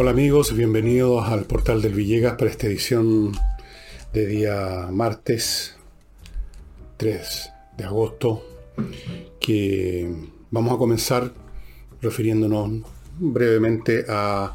Hola amigos, bienvenidos al Portal del Villegas para esta edición de día martes 3 de agosto, que vamos a comenzar refiriéndonos brevemente a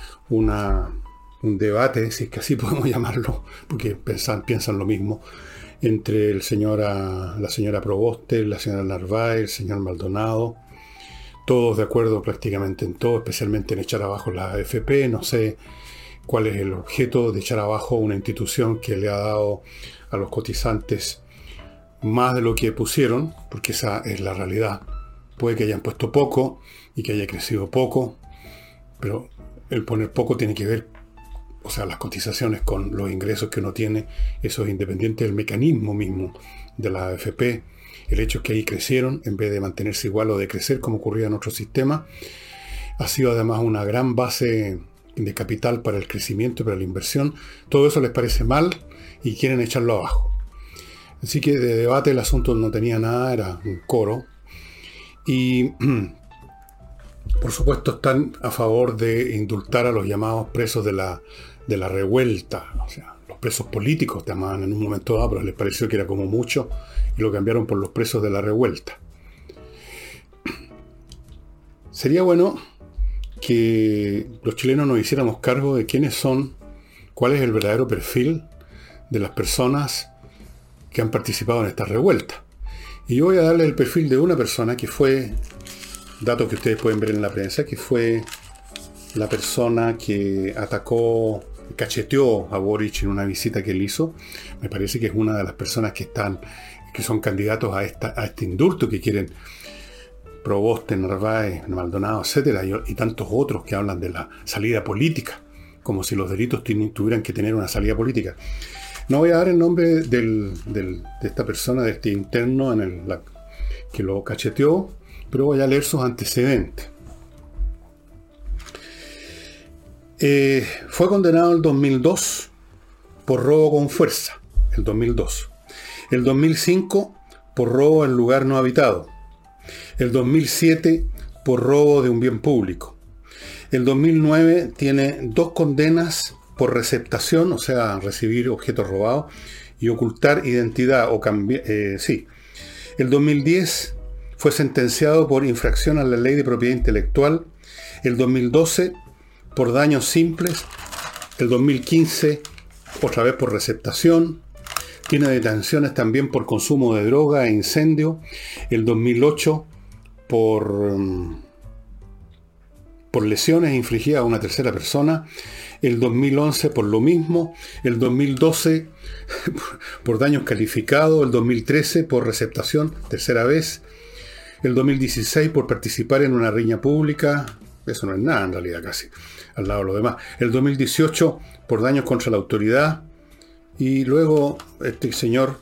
un debate, si es que así podemos llamarlo, porque piensan lo mismo, entre la señora Proboste, la señora Narváez, el señor Maldonado, todos de acuerdo prácticamente en todo, especialmente en echar abajo la AFP. No sé cuál es el objeto de echar abajo una institución que le ha dado a los cotizantes más de lo que pusieron, porque esa es la realidad. Puede que hayan puesto poco y que haya crecido poco, pero el poner poco tiene que ver, o sea, las cotizaciones con los ingresos que uno tiene. Eso es independiente del mecanismo mismo de la AFP. El hecho es que ahí crecieron en vez de mantenerse igual o de crecer como ocurría en otro sistema. Ha sido además una gran base de capital para el crecimiento y para la inversión. Todo eso les parece mal y quieren echarlo abajo. Así que de debate el asunto no tenía nada, era un coro. Y por supuesto están a favor de indultar a los llamados presos de la revuelta. O sea, los presos políticos llamaban en un momento dado, pero les pareció que era como mucho y lo cambiaron por los presos de la revuelta. Sería bueno que los chilenos nos hiciéramos cargo de quiénes son, cuál es el verdadero perfil de las personas que han participado en esta revuelta. Y yo voy a darle el perfil de una persona que fue, datos que ustedes pueden ver en la prensa, que fue la persona que atacó, cacheteó a Boric en una visita que él hizo. Me parece que es una de las personas que son candidatos a este indulto que quieren Proboste, Narváez, Maldonado, etcétera, y tantos otros que hablan de la salida política, como si los delitos tuvieran que tener una salida política. No voy a dar el nombre de esta persona, de este interno que lo cacheteó, pero voy a leer sus antecedentes. Fue condenado en el 2002 por robo con fuerza, el 2002. El 2005 por robo en lugar no habitado. El 2007 por robo de un bien público. El 2009 tiene 2 condenas por receptación, o sea, recibir objetos robados y ocultar identidad o cambiar. El 2010 fue sentenciado por infracción a la ley de propiedad intelectual. El 2012 por daños simples. El 2015 otra vez por receptación. Tiene detenciones también por consumo de droga e incendio. El 2008 por lesiones infligidas a una tercera persona. El 2011 por lo mismo. El 2012 por daños calificados. El 2013 por receptación, tercera vez. El 2016 por participar en una riña pública. Eso no es nada en realidad casi, al lado de lo demás. El 2018 por daños contra la autoridad. Y luego este señor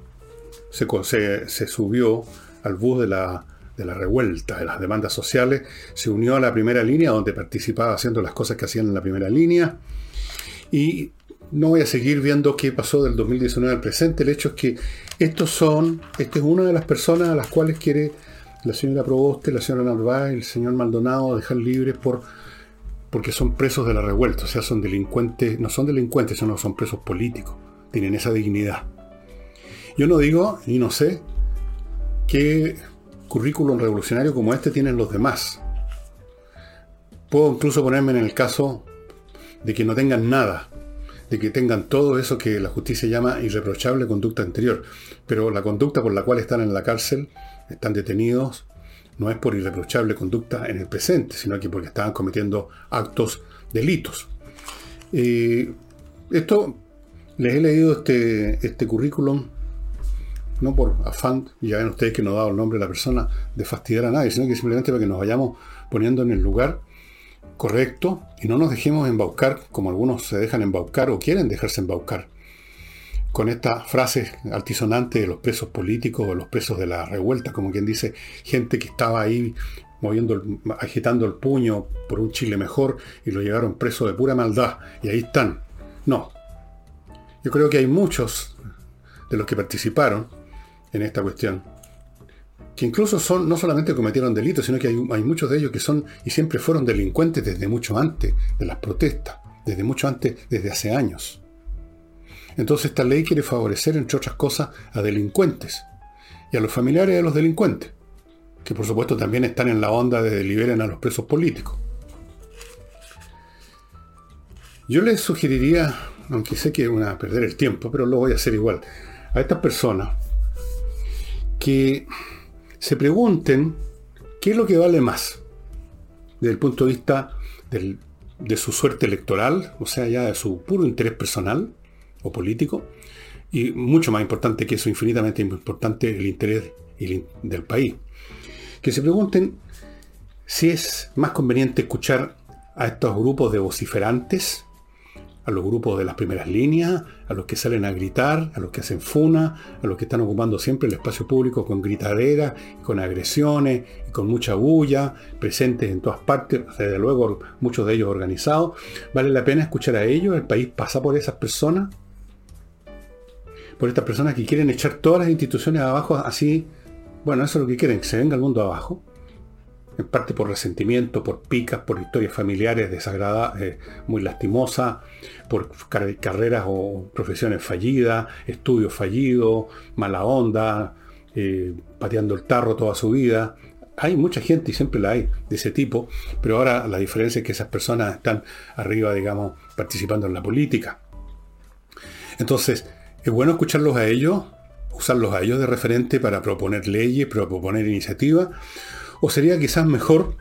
se subió al bus de la revuelta, de las demandas sociales, se unió a la primera línea, donde participaba haciendo las cosas que hacían en la primera línea. Y no voy a seguir viendo qué pasó del 2019 al presente. El hecho es que esta es una de las personas a las cuales quiere la señora Proboste, la señora Narváez, el señor Maldonado dejar libres porque son presos de la revuelta. O sea, son delincuentes, no son delincuentes, sino son presos políticos. Tienen esa dignidad. Yo no digo, y no sé, qué currículum revolucionario como este tienen los demás. Puedo incluso ponerme en el caso de que no tengan nada, de que tengan todo eso que la justicia llama irreprochable conducta anterior. Pero la conducta por la cual están en la cárcel, están detenidos, no es por irreprochable conducta en el presente, sino que porque estaban cometiendo delitos. Esto, les he leído este currículum, no por afán, ya ven ustedes que no he dado el nombre de la persona, de fastidiar a nadie, sino que simplemente para que nos vayamos poniendo en el lugar correcto y no nos dejemos embaucar, como algunos se dejan embaucar o quieren dejarse embaucar, con estas frases altisonantes de los presos políticos o los presos de la revuelta, como quien dice, gente que estaba ahí agitando el puño por un Chile mejor y lo llevaron preso de pura maldad, y ahí están. No. Yo creo que hay muchos de los que participaron en esta cuestión que incluso son, no solamente cometieron delitos, sino que hay muchos de ellos que son y siempre fueron delincuentes desde mucho antes de las protestas, desde mucho antes, desde hace años. Entonces esta ley quiere favorecer, entre otras cosas, a delincuentes y a los familiares de los delincuentes, que por supuesto también están en la onda de liberen a los presos políticos. Yo les sugeriría, aunque sé que van a perder el tiempo, pero lo voy a hacer igual, a estas personas que se pregunten qué es lo que vale más desde el punto de vista de su suerte electoral, o sea, ya de su puro interés personal o político, y mucho más importante que eso, infinitamente importante, el interés del país. Que se pregunten si es más conveniente escuchar a estos grupos de vociferantes, a los grupos de las primeras líneas, a los que salen a gritar, a los que hacen funa, a los que están ocupando siempre el espacio público con gritaderas, con agresiones, con mucha bulla, presentes en todas partes, desde luego muchos de ellos organizados. ¿Vale la pena escuchar a ellos? ¿El país pasa por esas personas? Por estas personas que quieren echar todas las instituciones abajo así. Bueno, eso es lo que quieren, que se venga el mundo abajo. En parte por resentimiento, por picas, por historias familiares desagradables, muy lastimosas, por carreras o profesiones fallidas, estudios fallidos, mala onda, pateando el tarro toda su vida. Hay mucha gente, y siempre la hay, de ese tipo, pero ahora la diferencia es que esas personas están arriba, digamos, participando en la política. Entonces, es bueno escucharlos a ellos, usarlos a ellos de referente para proponer leyes, para proponer iniciativas. ¿O sería quizás mejor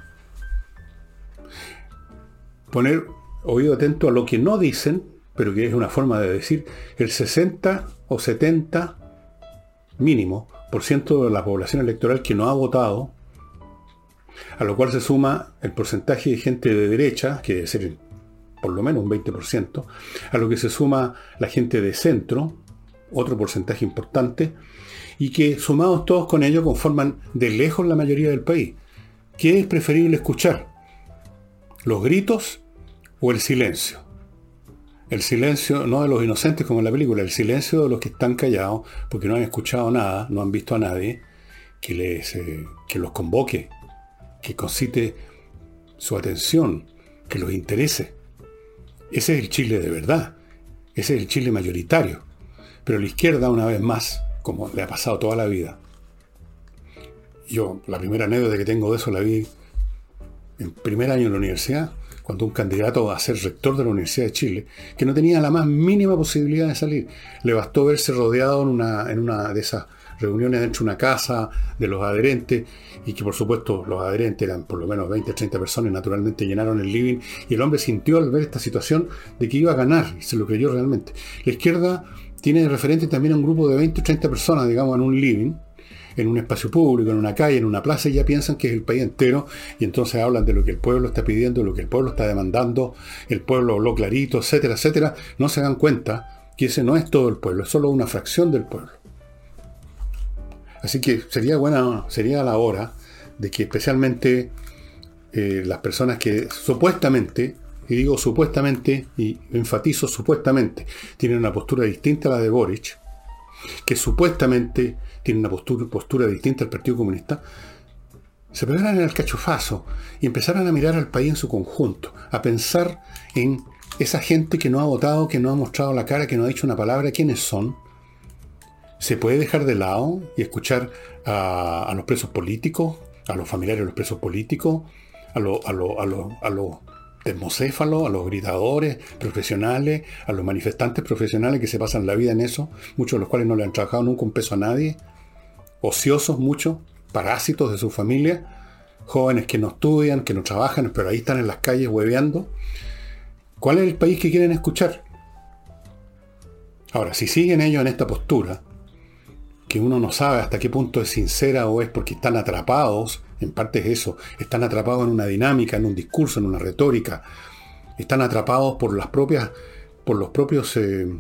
poner oído atento a lo que no dicen, pero que es una forma de decir el 60 o 70 mínimo por ciento de la población electoral que no ha votado, a lo cual se suma el porcentaje de gente de derecha, que debe ser por lo menos un 20%, a lo que se suma la gente de centro, otro porcentaje importante, y que sumados todos con ello conforman de lejos la mayoría del país. ¿Qué es preferible escuchar? ¿Los gritos o el silencio? El silencio no de los inocentes como en la película, el silencio de los que están callados porque no han escuchado nada, no han visto a nadie que los convoque, que concite su atención, que los interese. Ese es el Chile de verdad, ese es el Chile mayoritario. Pero la izquierda, una vez más, como le ha pasado toda la vida. Yo, la primera anécdota que tengo de eso la vi en primer año en la universidad, cuando un candidato a ser rector de la Universidad de Chile, que no tenía la más mínima posibilidad de salir, le bastó verse rodeado en una de esas reuniones dentro de una casa de los adherentes, y que por supuesto los adherentes eran por lo menos 20, 30 personas, y naturalmente llenaron el living, y el hombre sintió al ver esta situación de que iba a ganar, y se lo creyó realmente. La izquierda tiene de referente también a un grupo de 20 o 30 personas, digamos, en un living, en un espacio público, en una calle, en una plaza, y ya piensan que es el país entero, y entonces hablan de lo que el pueblo está pidiendo, lo que el pueblo está demandando, el pueblo habló clarito, etcétera, etcétera. No se dan cuenta que ese no es todo el pueblo, es solo una fracción del pueblo. Así que sería la hora de que especialmente las personas que supuestamente, y digo supuestamente, y enfatizo supuestamente, tienen una postura distinta a la de Boric, que supuestamente tiene una postura distinta al Partido Comunista, se pegaran en el cachofazo y empezaran a mirar al país en su conjunto, a pensar en esa gente que no ha votado, que no ha mostrado la cara, que no ha dicho una palabra, quiénes son. ¿Se puede dejar de lado y escuchar a los presos políticos, a los familiares de los presos políticos, a los termocéfalos, a los gritadores profesionales, a los manifestantes profesionales que se pasan la vida en eso, muchos de los cuales no le han trabajado nunca un peso a nadie, ociosos muchos, parásitos de su familia, jóvenes que no estudian, que no trabajan, pero ahí están en las calles hueveando? ¿Cuál es el país que quieren escuchar? Ahora, si siguen ellos en esta postura, que uno no sabe hasta qué punto es sincera o es porque están atrapados, en parte es eso, están atrapados en una dinámica, en un discurso, en una retórica, están atrapados por los propios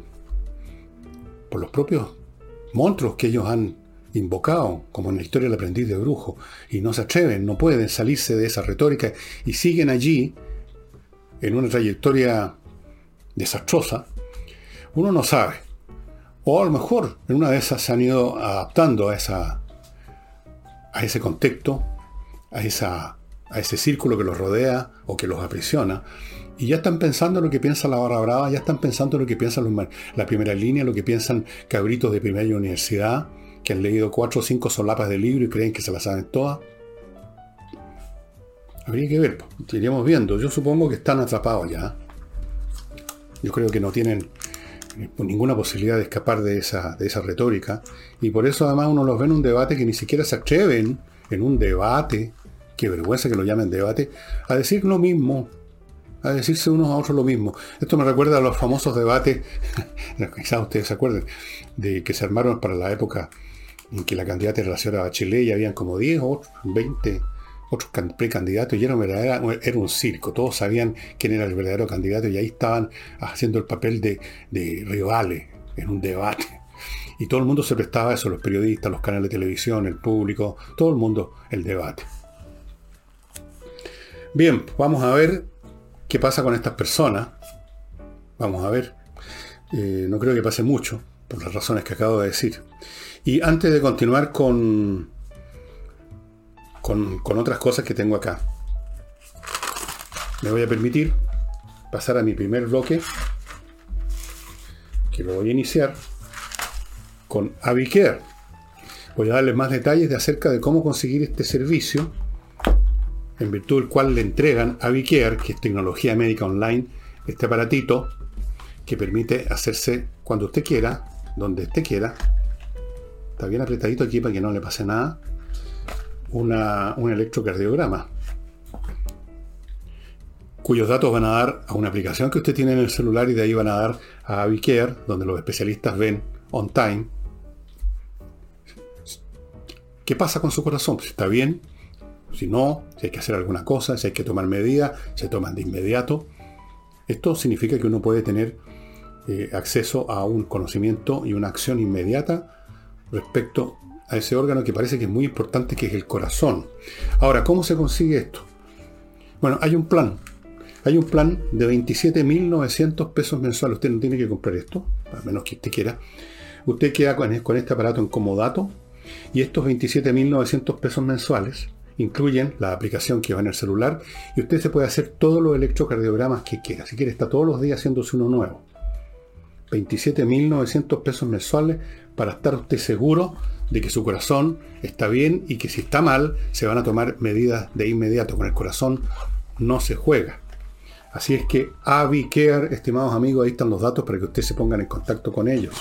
monstruos que ellos han invocado, como en la historia del aprendiz de brujo, y no se atreven, no pueden salirse de esa retórica y siguen allí en una trayectoria desastrosa. Uno no sabe. O a lo mejor en una de esas se han ido adaptando a a ese contexto, a ese círculo que los rodea o que los aprisiona, y ya están pensando lo que piensa la barra brava, ya están pensando lo que piensan la primera línea, lo que piensan cabritos de primera universidad, que han leído 4 o 5 solapas de libro y creen que se las saben todas. Habría que ver, pues, iríamos viendo. Yo supongo que están atrapados ya. Yo creo que no tienen ninguna posibilidad de escapar de esa retórica, y por eso además uno los ve en un debate que ni siquiera se atreven, en un debate, qué vergüenza que lo llamen debate, a decir lo mismo, a decirse unos a otros lo mismo. Esto me recuerda a los famosos debates, quizás ustedes se acuerden, de que se armaron para la época en que la candidata era la señora Bachelet, y habían como 10 o 20 otros precandidatos, y era un circo. Todos sabían quién era el verdadero candidato, y ahí estaban haciendo el papel de rivales en un debate. Y todo el mundo se prestaba a eso, los periodistas, los canales de televisión, el público, todo el mundo, el debate. Bien, vamos a ver qué pasa con estas personas. Vamos a ver. No creo que pase mucho, por las razones que acabo de decir. Y antes de continuar con otras cosas que tengo acá, me voy a permitir pasar a mi primer bloque, que lo voy a iniciar con AviCare. Voy a darles más detalles acerca de cómo conseguir este servicio, en virtud del cual le entregan AviCare, que es tecnología médica online, este aparatito que permite hacerse cuando usted quiera, donde usted quiera. Está bien apretadito aquí para que no le pase nada. Un electrocardiograma, cuyos datos van a dar a una aplicación que usted tiene en el celular, y de ahí van a dar a AviCare, donde los especialistas ven on time qué pasa con su corazón, si está bien, si no, si hay que hacer alguna cosa, si hay que tomar medidas, se toman de inmediato. Esto significa que uno puede tener acceso a un conocimiento y una acción inmediata respecto a ese órgano que parece que es muy importante, que es el corazón. Ahora, ¿cómo se consigue esto? Bueno, hay un plan de 27.900 pesos mensuales. Usted no tiene que comprar esto, a menos que usted quiera. Usted queda con este aparato en comodato, y estos 27.900 pesos mensuales incluyen la aplicación que va en el celular, y usted se puede hacer todos los electrocardiogramas que quiera. Si quiere, está todos los días haciéndose uno nuevo. 27.900 pesos mensuales para estar usted seguro de que su corazón está bien, y que si está mal se van a tomar medidas de inmediato. Con el corazón no se juega. Así es que AviCare, estimados amigos, ahí están los datos para que ustedes se pongan en contacto con ellos.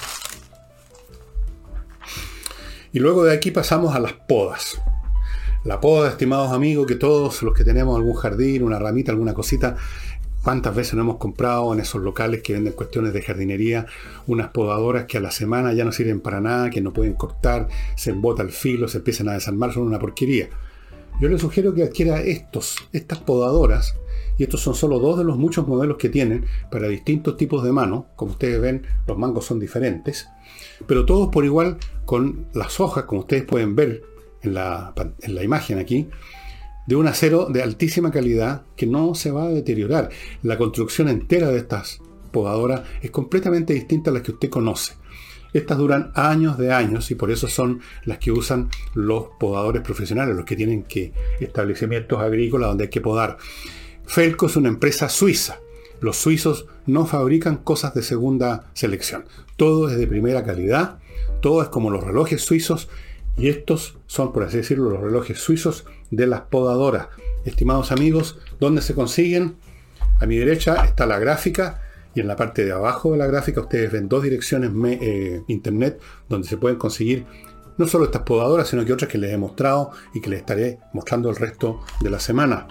Y luego de aquí pasamos a las podas. La poda, estimados amigos, que todos los que tenemos algún jardín, una ramita, alguna cosita, ¿cuántas veces no hemos comprado en esos locales que venden cuestiones de jardinería unas podadoras que a la semana ya no sirven para nada, que no pueden cortar, se embota el filo, se empiezan a desarmar, son una porquería? Yo les sugiero que adquiera estas podadoras, y estos son solo 2 de los muchos modelos que tienen para distintos tipos de mano. Como ustedes ven, los mangos son diferentes, pero todos por igual, con las hojas, como ustedes pueden ver en la imagen aquí, de un acero de altísima calidad que no se va a deteriorar. La construcción entera de estas podadoras es completamente distinta a las que usted conoce. Estas duran años de años, y por eso son las que usan los podadores profesionales, los que tienen establecimientos agrícolas donde hay que podar. Felco es una empresa suiza. Los suizos no fabrican cosas de segunda selección. Todo es de primera calidad, todo es como los relojes suizos, y estos son, por así decirlo, los relojes suizos de las podadoras. Estimados amigos, ¿dónde se consiguen? A mi derecha está la gráfica, y en la parte de abajo de la gráfica ustedes ven 2 direcciones internet donde se pueden conseguir no solo estas podadoras, sino que otras que les he mostrado y que les estaré mostrando el resto de la semana.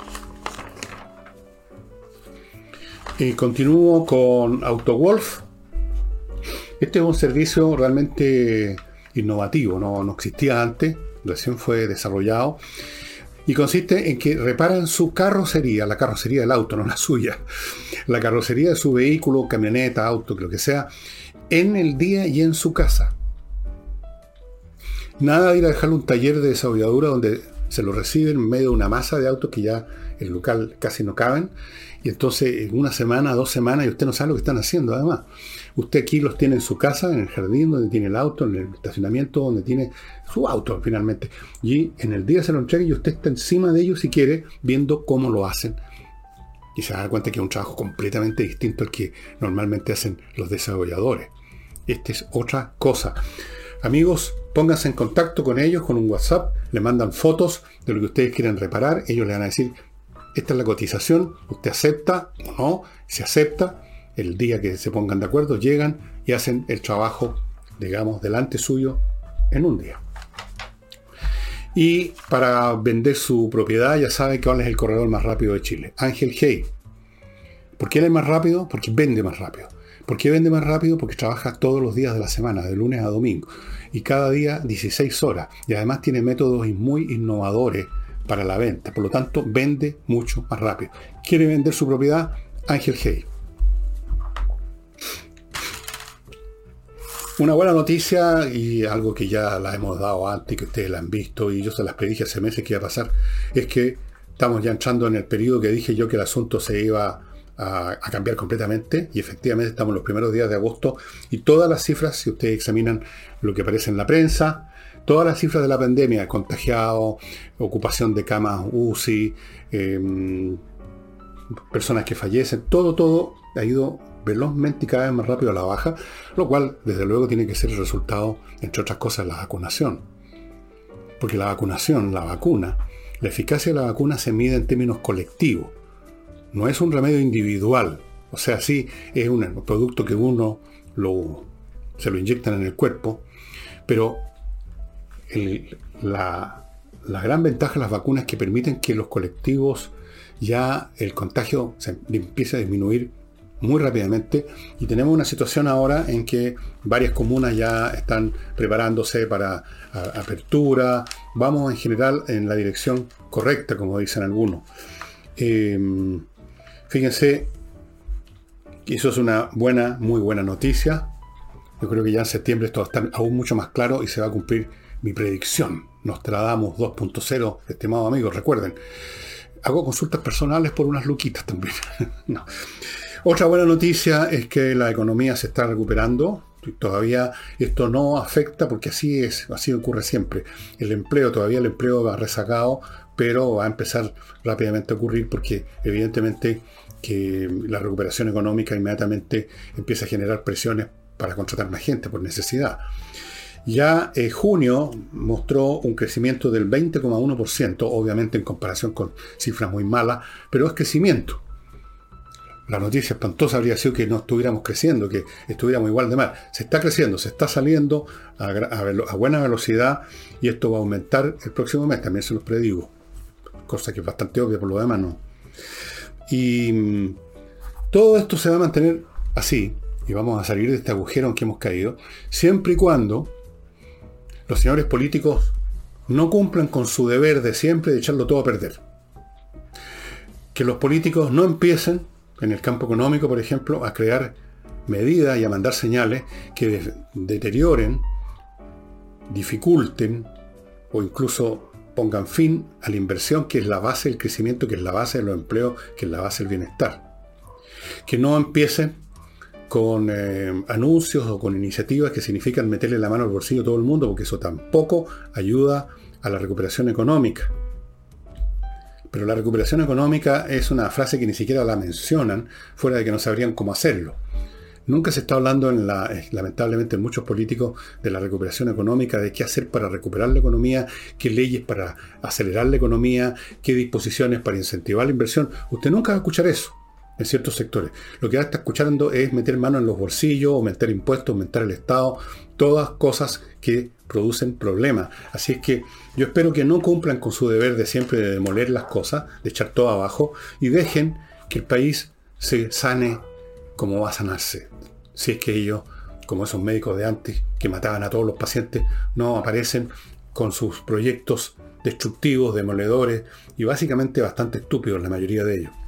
Continúo con AutoWolf. Este es un servicio realmente innovativo, no existía antes, recién fue desarrollado, y consiste en que reparan su carrocería, la carrocería del auto, no la suya, la carrocería de su vehículo, camioneta, auto, lo que sea, en el día y en su casa. Nada de ir a dejarle un taller de desolladura donde se lo reciben en medio de una masa de autos que ya el local casi no caben, y entonces en una semana, 2 semanas, y usted no sabe lo que están haciendo además. Usted aquí los tiene en su casa, en el jardín, donde tiene el auto, en el estacionamiento, donde tiene su auto finalmente. Y en el día se lo entrega y usted está encima de ellos si quiere, viendo cómo lo hacen. Y se da cuenta que es un trabajo completamente distinto al que normalmente hacen los desarrolladores. Esta es otra cosa. Amigos, pónganse en contacto con ellos, con un WhatsApp, le mandan fotos de lo que ustedes quieren reparar, ellos le van a decir, esta es la cotización, usted acepta o no, si acepta, el día que se pongan de acuerdo, llegan y hacen el trabajo, digamos, delante suyo en un día. Y para vender su propiedad, ya sabe cuál es el corredor más rápido de Chile, Ángel Hey. ¿Por qué él es más rápido? Porque vende más rápido. ¿Por qué vende más rápido? Porque trabaja todos los días de la semana, de lunes a domingo. Y cada día 16 horas. Y además tiene métodos muy innovadores para la venta. Por lo tanto, vende mucho más rápido. ¿Quiere vender su propiedad? Ángel Hey. Una buena noticia, y algo que ya la hemos dado antes, que ustedes la han visto, y yo se las predije hace meses que iba a pasar, es que estamos ya entrando en el periodo que dije yo que el asunto se iba a cambiar completamente, y efectivamente estamos en los primeros días de agosto, y todas las cifras, si ustedes examinan lo que aparece en la prensa, todas las cifras de la pandemia, contagiados, ocupación de camas UCI, personas que fallecen, todo ha ido velozmente y cada vez más rápido a la baja, lo cual desde luego tiene que ser el resultado, entre otras cosas, de la vacunación. Porque la vacunación, la vacuna, la eficacia de la vacuna se mide en términos colectivos. No es un remedio individual. O sea, sí, es un producto que uno se lo inyectan en el cuerpo, pero la gran ventaja de las vacunas es que permiten que los colectivos ya el contagio se empiece a disminuir muy rápidamente, y tenemos una situación ahora en que varias comunas ya están preparándose para apertura. Vamos en general en la dirección correcta, como dicen algunos. Fíjense que eso es una muy buena noticia. Yo creo que ya en septiembre esto va a estar aún mucho más claro y se va a cumplir mi predicción. Nostradamus 2.0, estimados amigos, recuerden, hago consultas personales por unas luquitas también. No. Otra buena noticia es que la economía se está recuperando. Todavía esto no afecta, porque así ocurre siempre. El empleo va rezagado, pero va a empezar rápidamente a ocurrir porque evidentemente que la recuperación económica inmediatamente empieza a generar presiones para contratar más gente por necesidad. Ya junio mostró un crecimiento del 20,1%, obviamente en comparación con cifras muy malas, pero es crecimiento. La noticia espantosa habría sido que no estuviéramos creciendo, que estuviéramos igual de mal. Se está creciendo, se está saliendo a buena velocidad, y esto va a aumentar el próximo mes, también se los predigo. Cosa que es bastante obvia, por lo demás no. Y todo esto se va a mantener así, y vamos a salir de este agujero en que hemos caído, siempre y cuando los señores políticos no cumplan con su deber de siempre de echarlo todo a perder. Que los políticos no empiecen en el campo económico, por ejemplo, a crear medidas y a mandar señales que deterioren, dificulten o incluso pongan fin a la inversión, que es la base del crecimiento, que es la base de los empleos, que es la base del bienestar. Que no empiecen con anuncios o con iniciativas que significan meterle la mano al bolsillo a todo el mundo, porque eso tampoco ayuda a la recuperación económica. Pero la recuperación económica es una frase que ni siquiera la mencionan, fuera de que no sabrían cómo hacerlo. Nunca se está hablando, lamentablemente en muchos políticos, de la recuperación económica, de qué hacer para recuperar la economía, qué leyes para acelerar la economía, qué disposiciones para incentivar la inversión. Usted nunca va a escuchar eso en ciertos sectores. Lo que va a estar escuchando es meter mano en los bolsillos, aumentar impuestos, aumentar el Estado, todas cosas que producen problemas. Así es que yo espero que no cumplan con su deber de siempre de demoler las cosas, de echar todo abajo, y dejen que el país se sane como va a sanarse. Si es que ellos, como esos médicos de antes que mataban a todos los pacientes, no aparecen con sus proyectos destructivos, demoledores y básicamente bastante estúpidos la mayoría de ellos.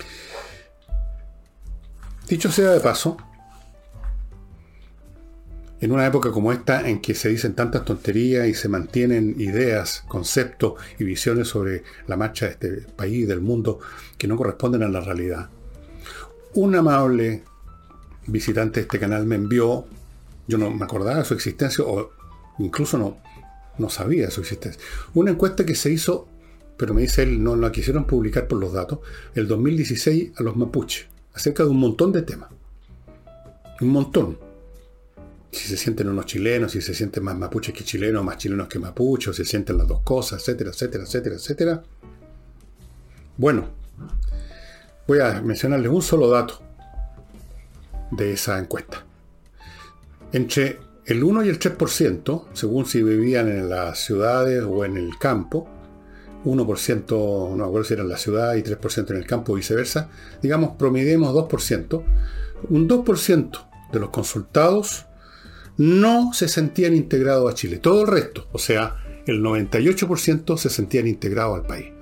Dicho sea de paso, En una época como esta, en que se dicen tantas tonterías y se mantienen ideas, conceptos y visiones sobre la marcha de este país, del mundo, que no corresponden a la realidad. Un amable visitante de este canal me envió, yo no me acordaba de su existencia, o incluso no sabía de su existencia, una encuesta que se hizo, pero me dice él, no la quisieron publicar por los datos, el 2016 a los mapuches, acerca de un montón de temas. Un montón. Si se sienten unos chilenos, si se sienten más mapuches que chilenos, más chilenos que mapuches, o se sienten las dos cosas, etcétera, etcétera, etcétera, etcétera. Bueno, voy a mencionarles un solo dato de esa encuesta. Entre el 1 y el 3%, según si vivían en las ciudades o en el campo, 1%, no me acuerdo si era en la ciudad y 3% en el campo, viceversa, digamos, promediemos 2%, un 2% de los consultados no se sentían integrados a Chile. Todo el resto, o sea, el 98% se sentían integrados al país.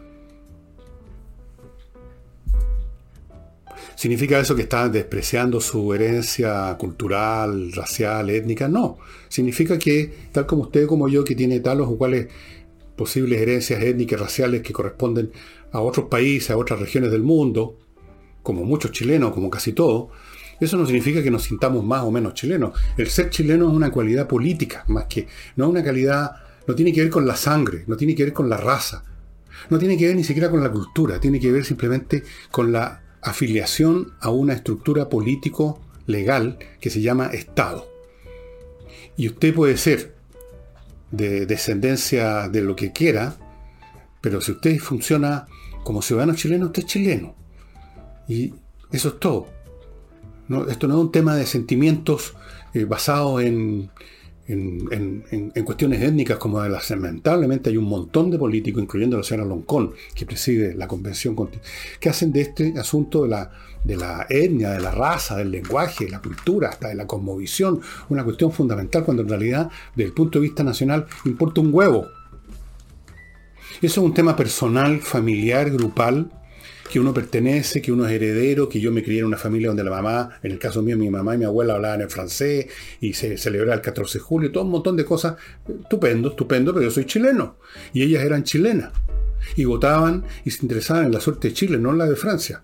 ¿Significa eso que estaban despreciando su herencia cultural, racial, étnica? No. Significa que, tal como usted como yo, que tiene talos o cuales posibles herencias étnicas, raciales que corresponden a otros países, a otras regiones del mundo, como muchos chilenos, como casi todos, eso no significa que nos sintamos más o menos chilenos. El ser chileno es una cualidad política, más que, no es una calidad, no tiene que ver con la sangre, no tiene que ver con la raza, no tiene que ver ni siquiera con la cultura, tiene que ver simplemente con la afiliación a una estructura político-legal que se llama Estado. Y usted puede ser de descendencia de lo que quiera, pero si usted funciona como ciudadano chileno, usted es chileno. Y eso es todo. No, esto no es un tema de sentimientos basados en cuestiones étnicas como de las. Lamentablemente hay un montón de políticos, incluyendo la señora Loncón, que preside la convención, que hacen de este asunto de la etnia, de la raza, del lenguaje, de la cultura, hasta de la cosmovisión, una cuestión fundamental, cuando en realidad, desde el punto de vista nacional, importa un huevo. Eso es un tema personal, familiar, grupal, que uno pertenece, que uno es heredero, que yo me crié en una familia donde la mamá, en el caso mío, mi mamá y mi abuela hablaban en francés y se celebraba el 14 de julio, todo un montón de cosas, estupendo, pero yo soy chileno y ellas eran chilenas y votaban y se interesaban en la suerte de Chile, no en la de Francia.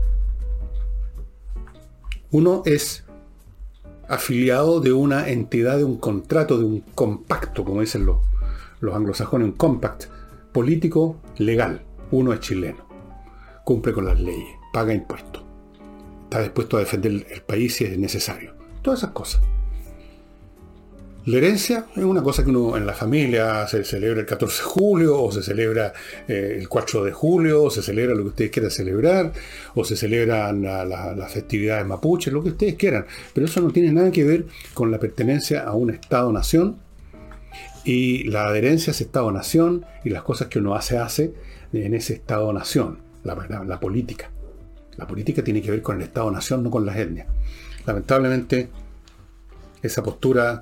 Uno es afiliado de una entidad, de un contrato, de un compacto, como dicen los anglosajones, un compact político legal. Uno es chileno. Cumple con las leyes, paga impuestos, está dispuesto a defender el país si es necesario. Todas esas cosas. La herencia es una cosa que uno en la familia se celebra el 14 de julio, o se celebra el 4 de julio, o se celebra lo que ustedes quieran celebrar, o se celebran las festividades mapuches, lo que ustedes quieran. Pero eso no tiene nada que ver con la pertenencia a un Estado-nación y la adherencia a ese Estado-nación y las cosas que uno hace en ese Estado-nación. La política. La política tiene que ver con el Estado-nación, no con las etnias. Lamentablemente, esa postura,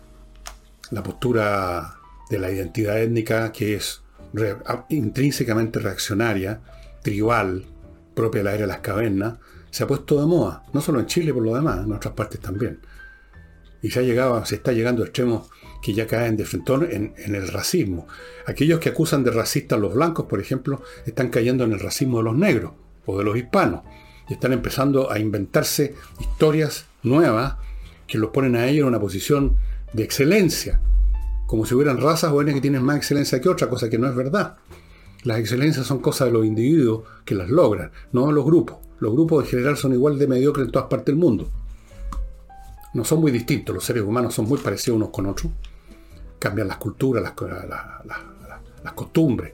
la postura de la identidad étnica, que es intrínsecamente reaccionaria, tribal, propia de la era de las cavernas, se ha puesto de moda, no solo en Chile por lo demás, en otras partes también. Y se está llegando a extremos que ya caen de frentón en el racismo. Aquellos que acusan de racistas a los blancos, por ejemplo, están cayendo en el racismo de los negros o de los hispanos. Y están empezando a inventarse historias nuevas que los ponen a ellos en una posición de excelencia. Como si hubieran razas o etnias que tienen más excelencia que otra, cosa que no es verdad. Las excelencias son cosas de los individuos que las logran, no de los grupos. Los grupos en general son igual de mediocres en todas partes del mundo. No son muy distintos, los seres humanos son muy parecidos unos con otros. Cambian las culturas, las costumbres.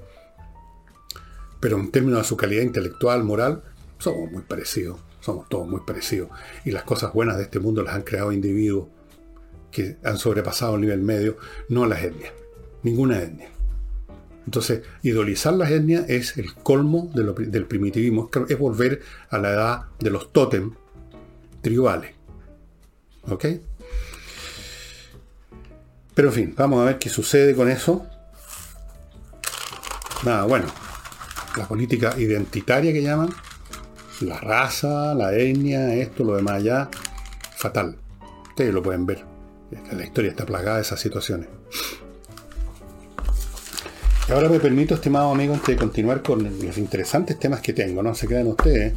Pero en términos de su calidad intelectual, moral, somos muy parecidos. Somos todos muy parecidos. Y las cosas buenas de este mundo las han creado individuos que han sobrepasado el nivel medio, no las etnias. Ninguna etnia. Entonces, idolizar las etnias es el colmo del primitivismo. Es volver a la edad de los tótem tribales. ¿Ok? Pero en fin, vamos a ver qué sucede con eso. Nada, bueno, la política identitaria que llaman, la raza, la etnia, esto, lo demás allá, fatal. Ustedes lo pueden ver. La historia está plagada de esas situaciones. Y ahora me permito, estimados amigos, antes de continuar con los interesantes temas que tengo, no se crean ustedes,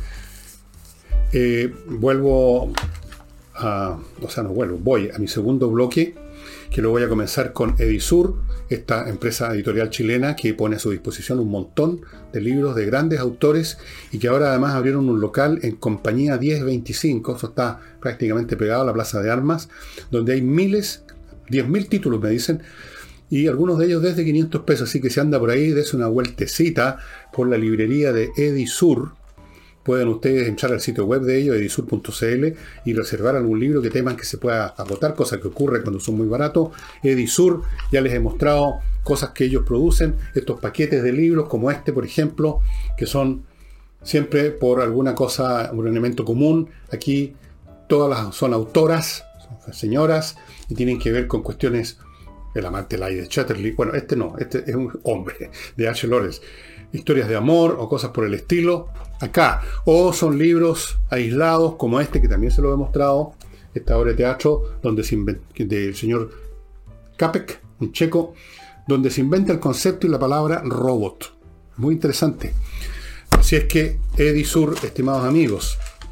voy a mi segundo bloque, que lo voy a comenzar con Edisur, esta empresa editorial chilena que pone a su disposición un montón de libros de grandes autores y que ahora además abrieron un local en Compañía 1025, eso está prácticamente pegado a la Plaza de Armas, donde hay 10.000 títulos, me dicen, y algunos de ellos desde 500 pesos, así que si anda por ahí, dése una vueltecita por la librería de Edisur. Pueden ustedes entrar al sitio web de ellos, edisur.cl, y reservar algún libro que teman que se pueda agotar, cosa que ocurre cuando son muy baratos. Edisur, ya les he mostrado cosas que ellos producen, estos paquetes de libros como este, por ejemplo, que son siempre por alguna cosa, un elemento común. Aquí todas son autoras, son señoras, y tienen que ver con cuestiones, El amante Lai de Chatterley, bueno, este es un hombre, de H. Lawrence, historias de amor o cosas por el estilo, acá. O son libros aislados como este, que también se lo he mostrado, esta obra de teatro del señor Capek, un checo, donde se inventa el concepto y la palabra robot. Muy interesante. Así es que Edisur, estimados amigos.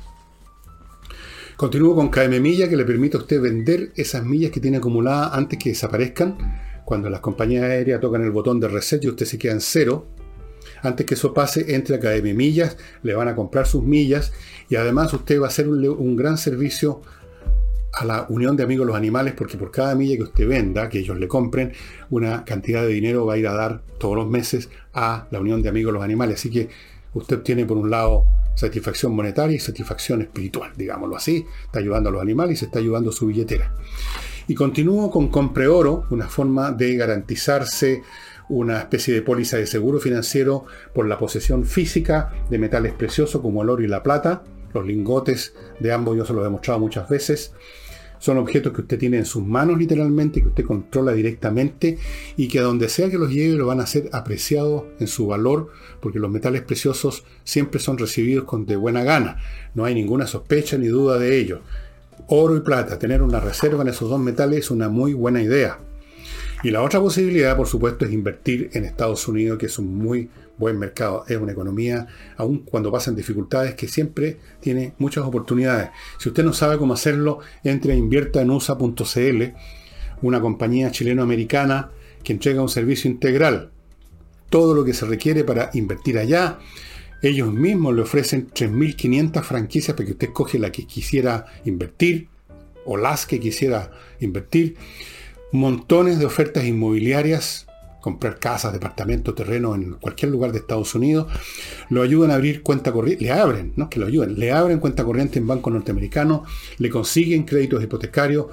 Continúo con KM Milla, que le permite a usted vender esas millas que tiene acumuladas antes que desaparezcan. Cuando las compañías aéreas tocan el botón de reset y usted se queda en cero. Antes que eso pase, entre a KM Millas, le van a comprar sus millas y además usted va a hacer un gran servicio a la Unión de Amigos de los Animales, porque por cada milla que usted venda, que ellos le compren, una cantidad de dinero va a ir a dar todos los meses a la Unión de Amigos de los Animales. Así que usted tiene por un lado satisfacción monetaria y satisfacción espiritual, digámoslo así. Está ayudando a los animales y se está ayudando a su billetera. Y continúo con Compre Oro, una forma de garantizarse una especie de póliza de seguro financiero por la posesión física de metales preciosos como el oro y la plata. Los lingotes de ambos yo se los he demostrado muchas veces. Son objetos que usted tiene en sus manos literalmente, que usted controla directamente y que a donde sea que los lleve lo van a ser apreciados en su valor, porque los metales preciosos siempre son recibidos de buena gana. No hay ninguna sospecha ni duda de ello. Oro y plata, tener una reserva en esos dos metales es una muy buena idea. Y la otra posibilidad, por supuesto, es invertir en Estados Unidos, que es un muy buen mercado. Es una economía, aun cuando pasan dificultades, que siempre tiene muchas oportunidades. Si usted no sabe cómo hacerlo, entre a inviertaenusa.cl, una compañía chileno-americana que entrega un servicio integral. Todo lo que se requiere para invertir allá. Ellos mismos le ofrecen 3.500 franquicias para que usted escoge la que quisiera invertir o las que quisiera invertir. Montones de ofertas inmobiliarias, comprar casas, departamentos, terrenos en cualquier lugar de Estados Unidos. Lo ayudan a abrir cuenta corriente, le abren cuenta corriente en bancos norteamericanos, le consiguen créditos hipotecarios,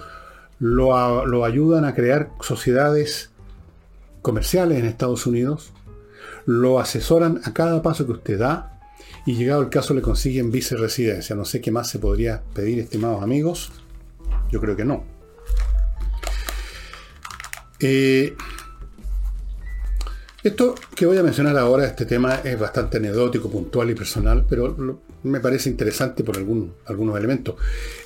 lo ayudan a crear sociedades comerciales en Estados Unidos, lo asesoran a cada paso que usted da y llegado el caso le consiguen viceresidencia. No sé qué más se podría pedir, estimados amigos. Yo creo que no. Esto que voy a mencionar ahora, este tema es bastante anecdótico, puntual y personal, pero me parece interesante por algunos elementos.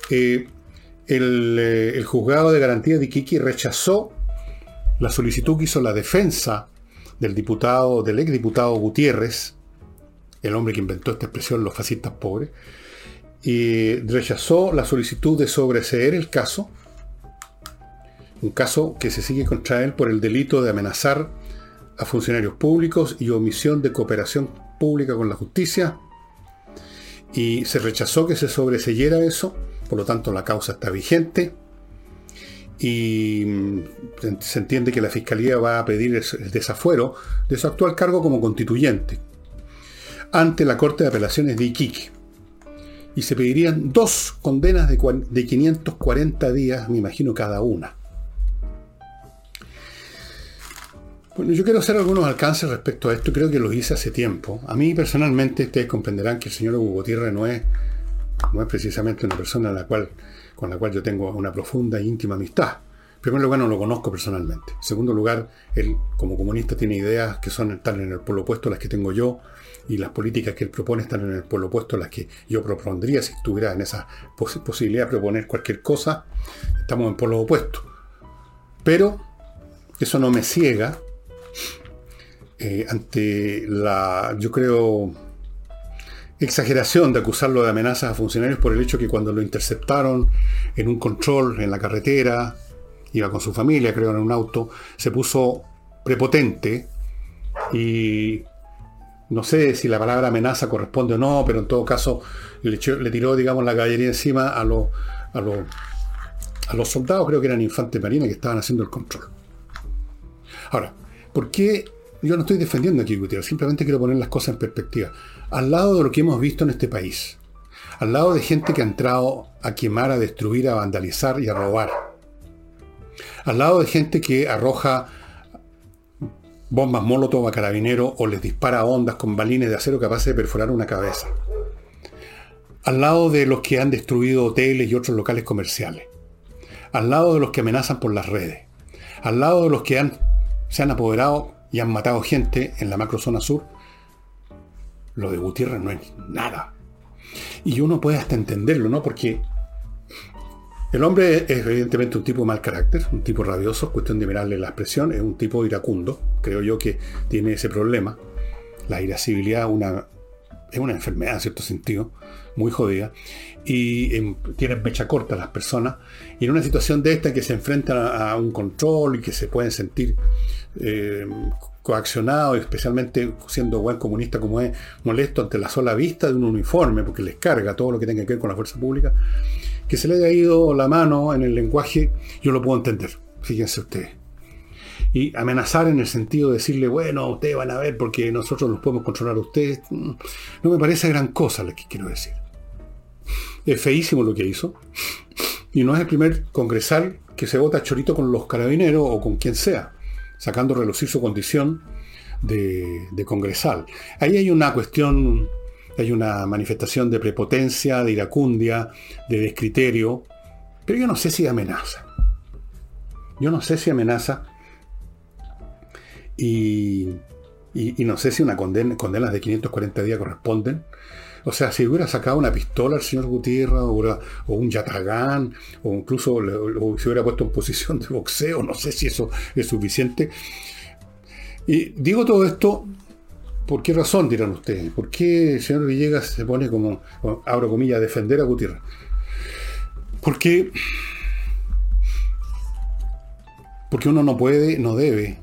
El juzgado de garantía de Iquique rechazó la solicitud que hizo la defensa del exdiputado Gutiérrez, el hombre que inventó esta expresión, los fascistas pobres, y rechazó la solicitud de sobreseer el caso. Un caso que se sigue contra él por el delito de amenazar a funcionarios públicos y omisión de cooperación pública con la justicia. Y se rechazó que se sobreseyera eso, por lo tanto la causa está vigente. Y se entiende que la Fiscalía va a pedir el desafuero de su actual cargo como constituyente ante la Corte de Apelaciones de Iquique. Y se pedirían 2 condenas de 540 días, me imagino, cada una. Bueno, yo quiero hacer algunos alcances respecto a esto. Creo que lo hice hace tiempo. A mí personalmente, ustedes comprenderán que el señor Hugo Gutiérrez no es precisamente una persona con la cual yo tengo una profunda e íntima amistad. En primer lugar, no lo conozco personalmente. En segundo lugar, él como comunista tiene ideas que están en el polo opuesto a las que tengo yo, y las políticas que él propone están en el polo opuesto a las que yo propondría si estuviera en esa posibilidad de proponer cualquier cosa. Estamos en polo opuesto. Pero eso no me ciega ante la, yo creo, exageración de acusarlo de amenazas a funcionarios por el hecho que cuando lo interceptaron en un control en la carretera, iba con su familia, creo, en un auto, se puso prepotente y no sé si la palabra amenaza corresponde o no, pero en todo caso le tiró, digamos, la caballería encima a los soldados, creo que eran infantes marina, que estaban haciendo el control. Ahora, ¿por qué? Yo no estoy defendiendo aquí Gutiérrez, simplemente quiero poner las cosas en perspectiva. Al lado de lo que hemos visto en este país, al lado de gente que ha entrado a quemar, a destruir, a vandalizar y a robar, al lado de gente que arroja bombas molotov a carabineros o les dispara ondas con balines de acero capaces de perforar una cabeza, al lado de los que han destruido hoteles y otros locales comerciales, al lado de los que amenazan por las redes, al lado de los que se han apoderado y han matado gente en la macrozona sur, lo de Gutiérrez no es nada. Y uno puede hasta entenderlo, ¿no? Porque el hombre es evidentemente un tipo de mal carácter, un tipo rabioso, es cuestión de mirarle la expresión, es un tipo iracundo, creo yo que tiene ese problema. La irascibilidad es una enfermedad en cierto sentido, muy jodida, y tienen mecha corta las personas, y en una situación de esta que se enfrentan a un control y que se pueden sentir coaccionados, especialmente siendo buen comunista como es, molesto ante la sola vista de un uniforme, porque les carga todo lo que tenga que ver con la fuerza pública, que se le haya ido la mano en el lenguaje, yo lo puedo entender, fíjense ustedes. Y amenazar en el sentido de decirle, bueno, ustedes van a ver porque nosotros los podemos controlar a ustedes, no me parece gran cosa lo que quiero decir. Es feísimo lo que hizo, y no es el primer congresal que se bota chorito con los carabineros o con quien sea, sacando a relucir su condición de congresal. Ahí hay una cuestión, hay una manifestación de prepotencia, de iracundia, de descriterio, pero yo no sé si amenaza. Yo no sé si amenaza y no sé si una condenas de 540 días corresponden. O sea, si hubiera sacado una pistola al señor Gutiérrez o un yatagán, o incluso se hubiera puesto en posición de boxeo, no sé si eso es suficiente. Y digo todo esto, ¿por qué razón, dirán ustedes? ¿Por qué el señor Villegas se pone como, abro comillas, a defender a Gutiérrez? Porque uno no puede, no debe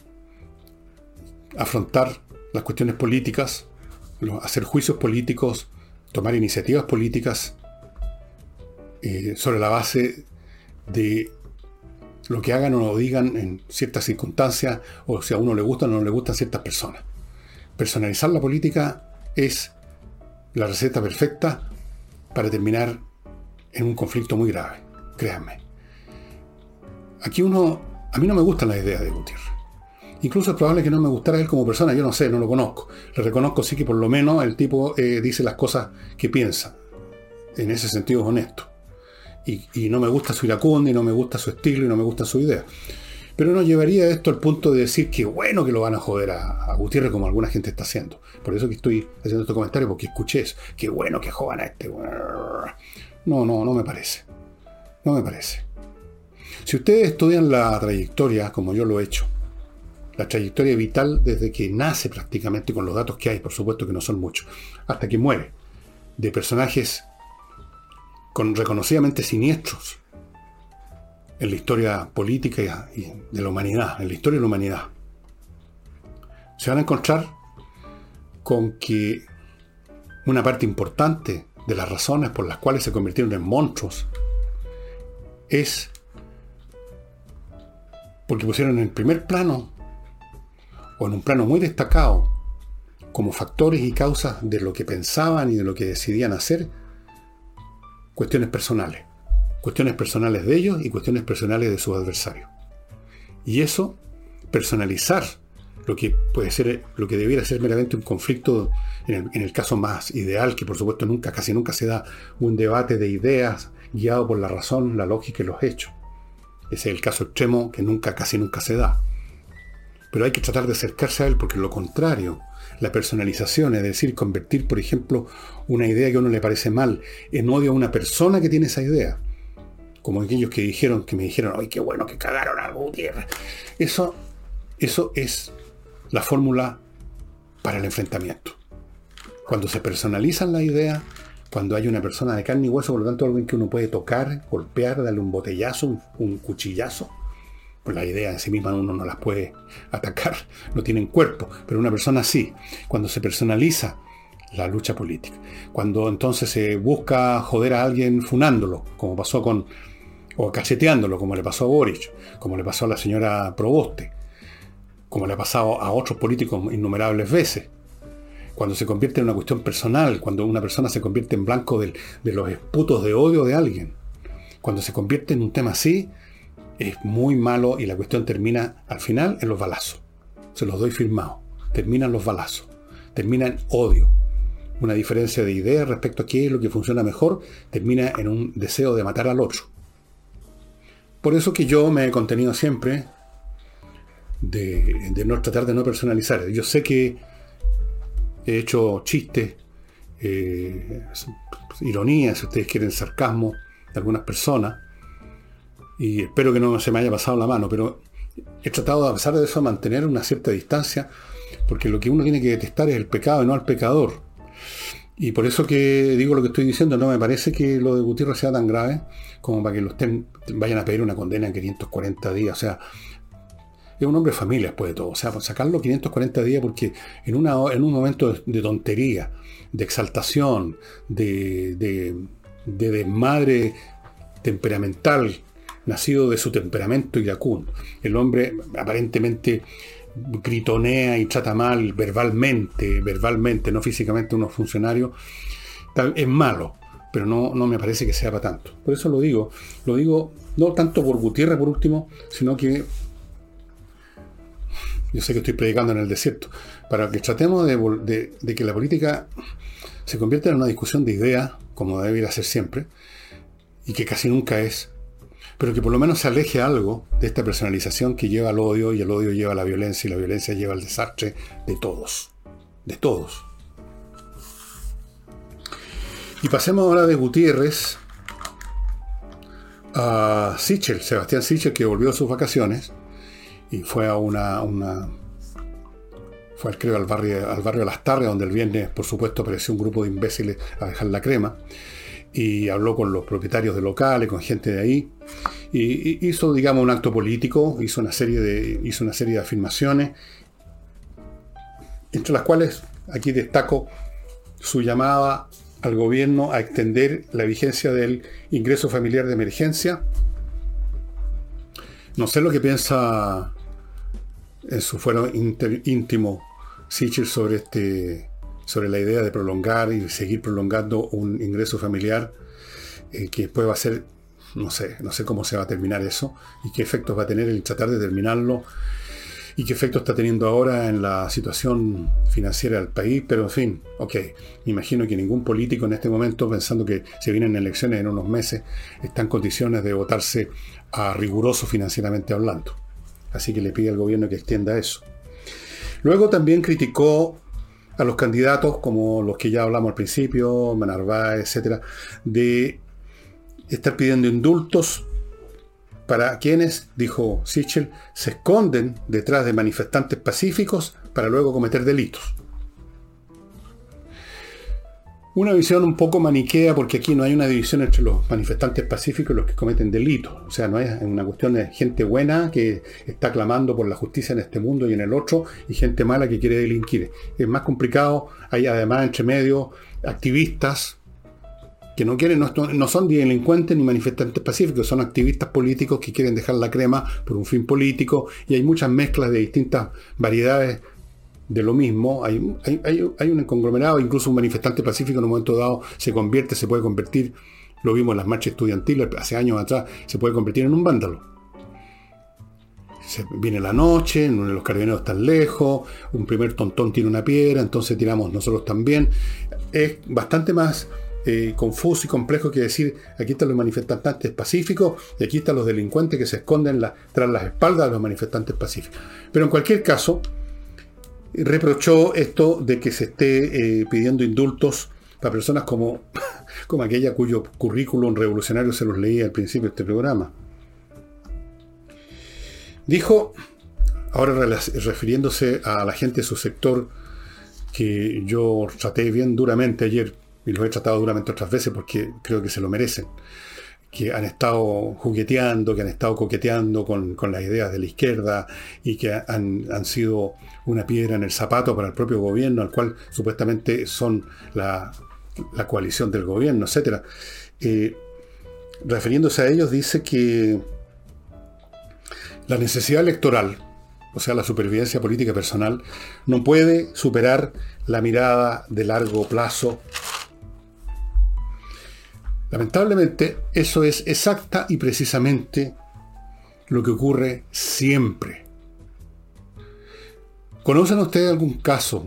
afrontar las cuestiones políticas, hacer juicios políticos, tomar iniciativas políticas sobre la base de lo que hagan o no digan en ciertas circunstancias, o si a uno le gustan o no le gustan ciertas personas. Personalizar la política es la receta perfecta para terminar en un conflicto muy grave, créanme. Aquí a mí no me gustan las ideas de Gutiérrez. Incluso es probable que no me gustara él como persona, yo no sé, no lo conozco. Le reconozco sí que por lo menos el tipo dice las cosas que piensa. En ese sentido es honesto. Y no me gusta su iracundia, y no me gusta su estilo, y no me gusta su idea. Pero no llevaría esto al punto de decir que bueno que lo van a joder a Gutiérrez como alguna gente está haciendo. Por eso que estoy haciendo este comentario, porque escuché eso. Qué bueno que jodan a este. No me parece. No me parece. Si ustedes estudian la trayectoria, como yo lo he hecho, la trayectoria vital desde que nace prácticamente, con los datos que hay, por supuesto que no son muchos, hasta que muere, de personajes con reconocidamente siniestros en la historia política y de la humanidad, en la historia de la humanidad, se van a encontrar con que una parte importante de las razones por las cuales se convirtieron en monstruos es porque pusieron en el primer plano, o en un plano muy destacado, como factores y causas de lo que pensaban y de lo que decidían hacer, cuestiones personales de ellos y cuestiones personales de sus adversarios. Y eso, personalizar lo que puede ser, lo que debiera ser meramente un conflicto, en el caso más ideal, que por supuesto casi nunca se da, un debate de ideas guiado por la razón, la lógica y los hechos. Ese es el caso extremo que casi nunca se da. Pero hay que tratar de acercarse a él, porque lo contrario, la personalización, es decir, convertir, por ejemplo, una idea que a uno le parece mal en odio a una persona que tiene esa idea. Como aquellos que me dijeron, ¡ay, qué bueno que cagaron a Gutiérrez! Eso es la fórmula para el enfrentamiento. Cuando se personalizan las ideas, cuando hay una persona de carne y hueso, por lo tanto alguien que uno puede tocar, golpear, darle un botellazo, un cuchillazo, pues la idea en sí misma uno no las puede atacar, no tienen cuerpo, pero una persona sí. Cuando se personaliza la lucha política, cuando entonces se busca joder a alguien funándolo, como pasó o cacheteándolo, como le pasó a Boric, como le pasó a la señora Proboste, como le ha pasado a otros políticos innumerables veces. Cuando se convierte en una cuestión personal, cuando una persona se convierte en blanco de los esputos de odio de alguien, cuando se convierte en un tema así, es muy malo y la cuestión termina al final en los balazos. Se los doy firmado. Terminan los balazos. Termina en odio. Una diferencia de ideas respecto a qué es lo que funciona mejor, termina en un deseo de matar al otro. Por eso que yo me he contenido siempre de no tratar de no personalizar. Yo sé que he hecho chistes, ironías, si ustedes quieren, sarcasmo de algunas personas, y espero que no se me haya pasado la mano, pero he tratado, a pesar de eso, mantener una cierta distancia, porque lo que uno tiene que detestar es el pecado y no al pecador. Y por eso que digo lo que estoy diciendo, no me parece que lo de Gutiérrez sea tan grave como para que vayan a pedir una condena en 540 días. O sea, es un hombre de familia después de todo. O sea, por sacarlo 540 días porque en un momento de tontería, de exaltación, de desmadre temperamental, nacido de su temperamento iracundo, el hombre aparentemente gritonea y trata mal verbalmente, no físicamente, a unos funcionarios. Es malo, pero no me parece que sea para tanto. Por eso lo digo no tanto por Gutiérrez por último, sino que yo sé que estoy predicando en el desierto, para que tratemos de que la política se convierta en una discusión de ideas, como debe ser siempre, y que casi nunca es, pero que por lo menos se aleje algo de esta personalización que lleva al odio, y el odio lleva a la violencia, y la violencia lleva al desastre de todos. De todos. Y pasemos ahora de Gutiérrez a Sichel, Sebastián Sichel, que volvió a sus vacaciones y fue a creo al barrio Lastarria, donde el viernes, por supuesto, apareció un grupo de imbéciles a dejar la crema, y habló con los propietarios de locales, con gente de ahí, y hizo, digamos, un acto político, hizo una serie de afirmaciones, entre las cuales aquí destaco su llamada al gobierno a extender la vigencia del ingreso familiar de emergencia. No sé lo que piensa en su fuero íntimo Sichel sobre la idea de prolongar y seguir prolongando un ingreso familiar que después va a ser, no sé cómo se va a terminar eso y qué efectos va a tener el tratar de terminarlo y qué efectos está teniendo ahora en la situación financiera del país, pero en fin, ok, me imagino que ningún político en este momento, pensando que se vienen elecciones en unos meses, está en condiciones de votarse a riguroso financieramente hablando. Así que le pide al gobierno que extienda eso. Luego también criticó a los candidatos, como los que ya hablamos al principio, Narváez, etcétera, de estar pidiendo indultos para quienes, dijo Sichel, se esconden detrás de manifestantes pacíficos para luego cometer delitos. Una visión un poco maniquea, porque aquí no hay una división entre los manifestantes pacíficos y los que cometen delitos. O sea, no es una cuestión de gente buena que está clamando por la justicia en este mundo y en el otro, y gente mala que quiere delinquir. Es más complicado. Hay además entre medio activistas que no son delincuentes ni manifestantes pacíficos, son activistas políticos que quieren dejar la crema por un fin político, y hay muchas mezclas de distintas variedades de lo mismo. Hay un conglomerado, incluso un manifestante pacífico en un momento dado se puede convertir, lo vimos en las marchas estudiantiles hace años atrás, se puede convertir en un vándalo. Viene la noche, los carabineros están lejos, un primer tontón tira una piedra, entonces tiramos nosotros también. Es bastante más confuso y complejo que decir, aquí están los manifestantes pacíficos y aquí están los delincuentes que se esconden tras las espaldas de los manifestantes pacíficos. Pero en cualquier caso, reprochó esto de que se esté pidiendo indultos para personas como aquella cuyo currículum revolucionario se los leía al principio de este programa. Dijo, ahora refiriéndose a la gente de su sector, que yo traté bien duramente ayer, y los he tratado duramente otras veces porque creo que se lo merecen, que han estado jugueteando, que han estado coqueteando con las ideas de la izquierda y que han sido una piedra en el zapato para el propio gobierno, al cual supuestamente son la coalición del gobierno, etc. Refiriéndose a ellos, dice que la necesidad electoral, o sea, la supervivencia política personal, no puede superar la mirada de largo plazo. Lamentablemente, eso es exacta y precisamente lo que ocurre siempre. ¿Conocen ustedes algún caso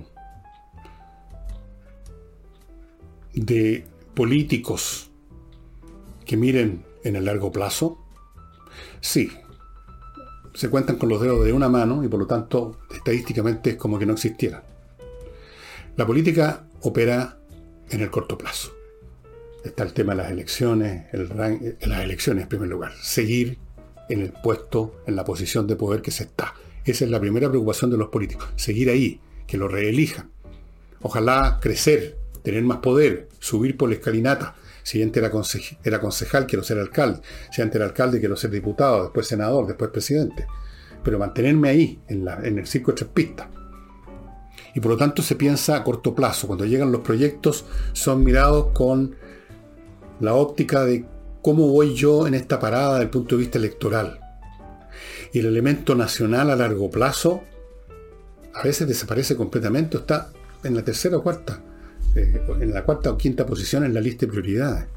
de políticos que miren en el largo plazo? Sí. Se cuentan con los dedos de una mano y por lo tanto estadísticamente es como que no existieran. La política opera en el corto plazo. Está el tema de las elecciones, las elecciones en primer lugar. Seguir en el puesto, en la posición de poder que se está. Esa es la primera preocupación de los políticos. Seguir ahí, que lo reelijan. Ojalá crecer, tener más poder, subir por la escalinata. Si antes era concejal, quiero ser alcalde. Si antes era alcalde, quiero ser diputado, después senador, después presidente. Pero mantenerme ahí, en el circo de tres pistas. Y por lo tanto se piensa a corto plazo. Cuando llegan los proyectos, son mirados con la óptica de cómo voy yo en esta parada desde el punto de vista electoral. Y el elemento nacional a largo plazo a veces desaparece completamente, o está en la tercera o cuarta. En la cuarta o quinta posición en la lista de prioridades.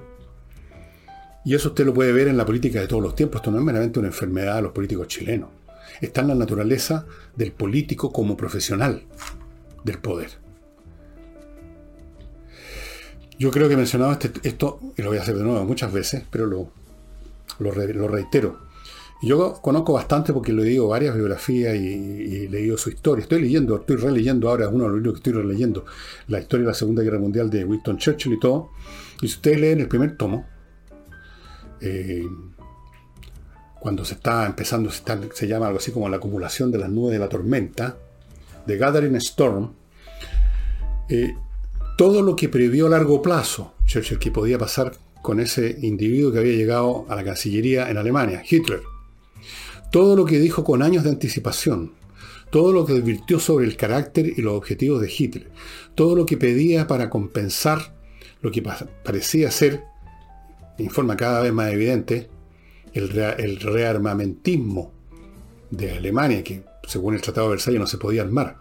Y eso usted lo puede ver en la política de todos los tiempos. Esto no es meramente una enfermedad de los políticos chilenos. Está en la naturaleza del político como profesional del poder. Yo creo que he mencionado esto, y lo voy a hacer de nuevo muchas veces, pero lo reitero. Yo conozco bastante porque le he leído varias biografías y he leído su historia. Estoy releyendo ahora uno de los libros que estoy releyendo, la historia de la Segunda Guerra Mundial de Winston Churchill y todo. Y si ustedes leen el primer tomo, cuando se está empezando, se llama algo así como la acumulación de las nubes de la tormenta, The Gathering Storm, todo lo que previó a largo plazo Churchill que podía pasar con ese individuo que había llegado a la Cancillería en Alemania, Hitler. Todo lo que dijo con años de anticipación, todo lo que advirtió sobre el carácter y los objetivos de Hitler, todo lo que pedía para compensar lo que parecía ser, en forma cada vez más evidente, el rearmamentismo de Alemania, que según el Tratado de Versalles no se podía armar.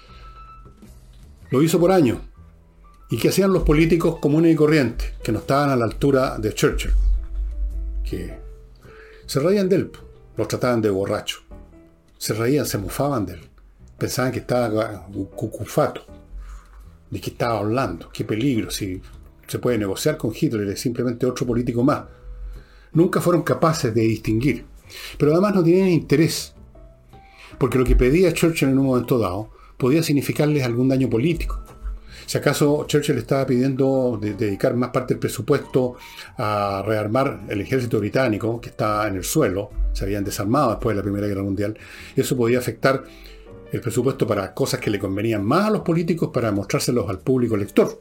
Lo hizo por años. ¿Y qué hacían los políticos comunes y corrientes, que no estaban a la altura de Churchill? Que se reían de él. Los trataban de borracho. Se reían, se mofaban de él. Pensaban que estaba cucufato. ¿De qué estaba hablando? ¿Qué peligro? Si se puede negociar con Hitler, es simplemente otro político más. Nunca fueron capaces de distinguir. Pero además no tenían interés. Porque lo que pedía Churchill en un momento dado podía significarles algún daño político. Si acaso Churchill estaba pidiendo dedicar más parte del presupuesto a rearmar el ejército británico, que estaba en el suelo, se habían desarmado después de la Primera Guerra Mundial, eso podía afectar el presupuesto para cosas que le convenían más a los políticos para mostrárselos al público lector.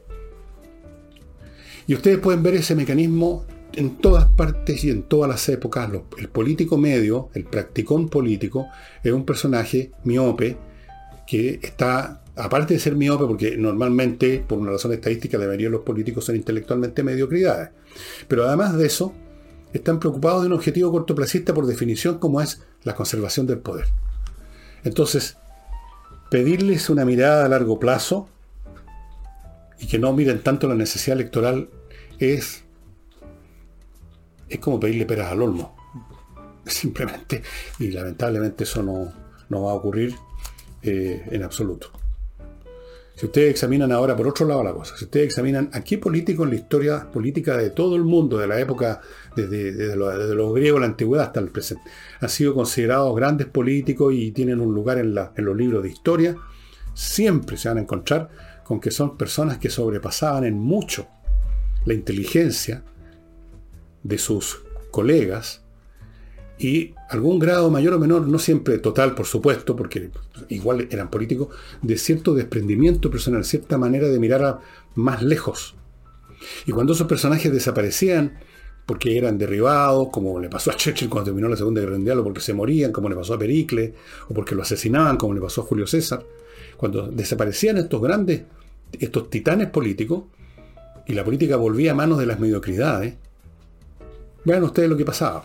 Y ustedes pueden ver ese mecanismo en todas partes y en todas las épocas. El político medio, el practicón político, es un personaje miope que está... Aparte de ser miope, porque normalmente, por una razón estadística, la mayoría de los políticos son intelectualmente mediocridades. Pero además de eso, están preocupados de un objetivo cortoplacista por definición, como es la conservación del poder. Entonces, pedirles una mirada a largo plazo y que no miren tanto la necesidad electoral es como pedirle peras al olmo. Simplemente, y lamentablemente eso no va a ocurrir en absoluto. Si ustedes examinan ahora por otro lado la cosa, si ustedes examinan a qué políticos en la historia política de todo el mundo, de la época, desde los griegos, la antigüedad hasta el presente, han sido considerados grandes políticos y tienen un lugar en los libros de historia, siempre se van a encontrar con que son personas que sobrepasaban en mucho la inteligencia de sus colegas y algún grado mayor o menor, no siempre total, por supuesto, porque igual eran políticos, de cierto desprendimiento personal, cierta manera de mirar más lejos. Y cuando esos personajes desaparecían porque eran derribados, como le pasó a Churchill cuando terminó la Segunda Guerra Mundial, o porque se morían, como le pasó a Pericles, o porque lo asesinaban, como le pasó a Julio César, cuando desaparecían estos titanes políticos, y la política volvía a manos de las mediocridades, vean ustedes lo que pasaba.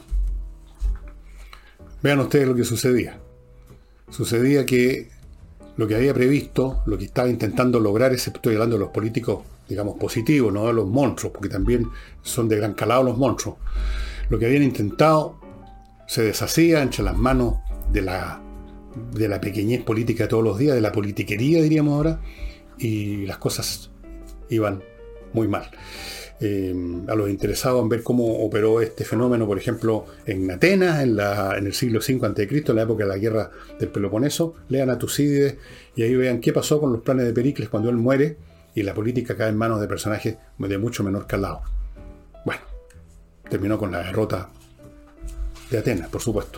Vean ustedes lo que sucedía. Sucedía que lo que había previsto, lo que estaba intentando lograr, estoy hablando de los políticos, digamos, positivos, no de los monstruos, porque también son de gran calado los monstruos. Lo que habían intentado se deshacía entre las manos de la pequeñez política de todos los días, de la politiquería, diríamos ahora, y las cosas iban muy mal. A los interesados en ver cómo operó este fenómeno, por ejemplo, en Atenas, en el siglo V a.C., en la época de la guerra del Peloponeso, lean a Tucídides y ahí vean qué pasó con los planes de Pericles cuando él muere y la política cae en manos de personajes de mucho menor calado. Bueno, terminó con la derrota de Atenas, por supuesto.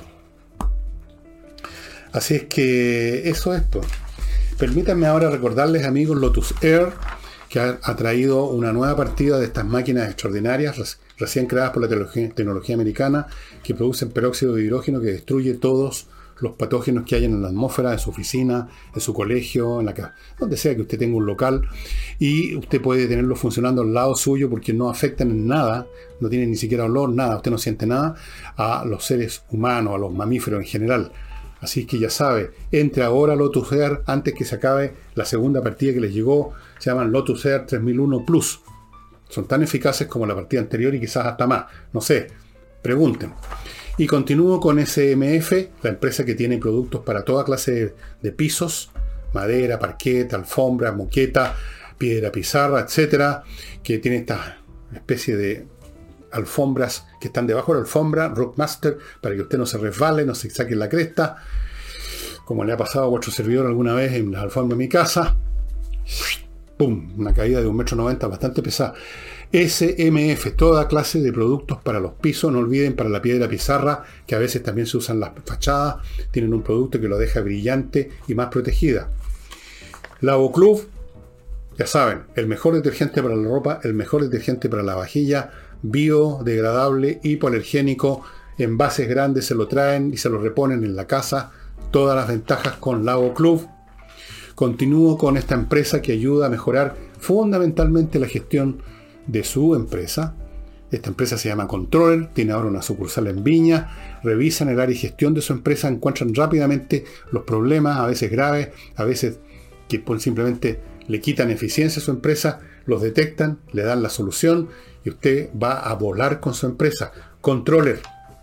Así es que eso es, pues. Permítanme ahora recordarles, amigos, Lotus Air, que ha traído una nueva partida de estas máquinas extraordinarias, recién creadas por la tecnología americana, que producen peróxido de hidrógeno que destruye todos los patógenos que hay en la atmósfera, en su oficina, en su colegio, en la casa, donde sea que usted tenga un local, y usted puede tenerlo funcionando al lado suyo porque no afectan en nada, no tienen ni siquiera olor, nada, usted no siente nada a los seres humanos, a los mamíferos en general. Así que ya sabe, entre ahora a Lotus Air antes que se acabe la segunda partida que les llegó. Se llaman Lotus Air 3001 Plus. Son tan eficaces como la partida anterior y quizás hasta más. No sé, pregunten. Y continúo con SMF, la empresa que tiene productos para toda clase de pisos, madera, parquet, alfombra, moqueta, piedra, pizarra, etcétera, que tiene esta especie de alfombras que están debajo de la alfombra, Rockmaster, para que usted no se resbale, no se saque la cresta, como le ha pasado a vuestro servidor alguna vez en las alfombras de mi casa. ¡Pum! Una caída de 1,90 m, bastante pesada. SMF, toda clase de productos para los pisos, no olviden, para la piedra pizarra, que a veces también se usan las fachadas, tienen un producto que lo deja brillante y más protegida. Lavo Club, ya saben, el mejor detergente para la ropa, el mejor detergente para la vajilla, biodegradable, hipoalergénico, envases grandes se lo traen y se lo reponen en la casa, todas las ventajas con Lavo Club. Continúo con esta empresa que ayuda a mejorar fundamentalmente la gestión de su empresa. Esta empresa se llama Controller, tiene ahora una sucursal en Viña, revisan el área y gestión de su empresa, encuentran rápidamente los problemas, a veces graves, a veces que simplemente le quitan eficiencia a su empresa, los detectan, le dan la solución y usted va a volar con su empresa. Controller.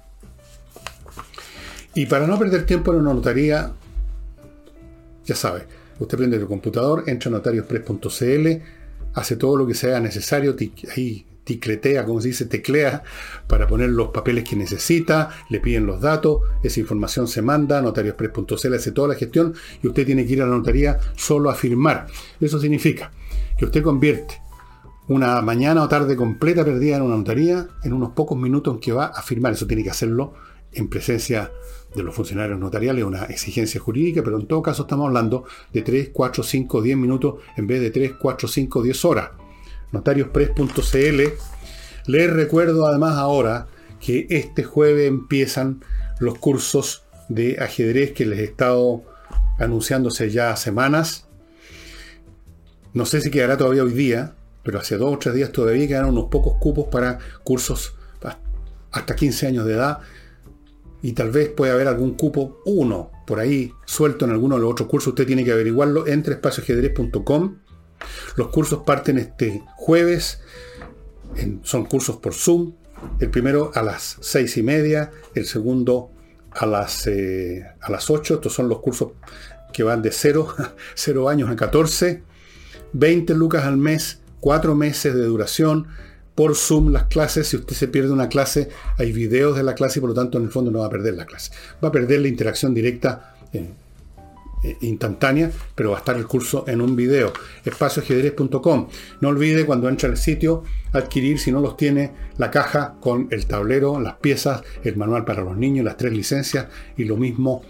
Y para no perder tiempo en una notaría, ya sabe, usted prende el computador, entra a notariospress.cl, hace todo lo que sea necesario, ahí ticletea, como se dice, teclea para poner los papeles que necesita, le piden los datos, esa información se manda a notariospress.cl, hace toda la gestión y usted tiene que ir a la notaría solo a firmar. Eso significa que usted convierte una mañana o tarde completa perdida en una notaría en unos pocos minutos en que va a firmar. Eso tiene que hacerlo en presencia de los funcionarios notariales, una exigencia jurídica, pero en todo caso estamos hablando de 3, 4, 5, 10 minutos en vez de 3, 4, 5, 10 horas. Notariospress.cl. Les recuerdo además ahora que este jueves empiezan los cursos de ajedrez que les he estado anunciándose ya semanas. No sé si quedará todavía hoy día, pero hace 2 o 3 días todavía quedaron unos pocos cupos para cursos hasta 15 años de edad. Y tal vez pueda haber algún cupo, uno, por ahí, suelto en alguno de los otros cursos. Usted tiene que averiguarlo. Entre espacioajedrez.com. Los cursos parten este jueves. Son cursos por Zoom. El primero a las 6:30. El segundo a las 8. Estos son los cursos que van de 0 años a 14. 20 lucas al mes, 4 meses de duración, por Zoom las clases. Si usted se pierde una clase, hay videos de la clase y por lo tanto en el fondo no va a perder la clase. Va a perder la interacción directa instantánea, pero va a estar el curso en un video. espacioajedrez.com. No olvide cuando entra al sitio adquirir, si no los tiene, la caja con el tablero, las piezas, el manual para los niños, las 3 licencias y lo mismo